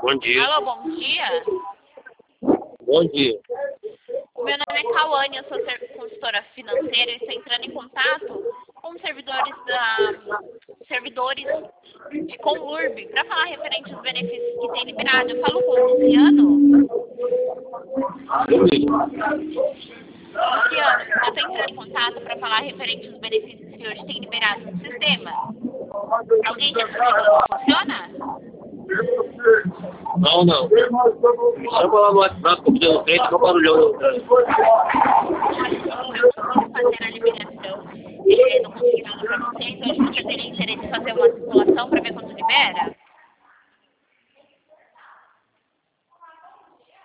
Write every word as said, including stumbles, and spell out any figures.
Bom dia. Alô, bom dia. Bom dia. O meu nome é Cauane, eu sou consultora financeira e estou entrando em contato com os servidores da servidores de Conurb para falar referente aos benefícios que tem liberado. Eu falo com o Luciano. Luciano, eu estou entrando em contato para falar referente aos benefícios que hoje tem liberado no sistema. Alguém já explicou como funciona? Não, não. Só falar no WhatsApp, como deu frente, só barulhão. Eu consigo fazer a liberação é, do consignado para vocês. Hoje você teria interesse em fazer uma simulação para ver quanto libera?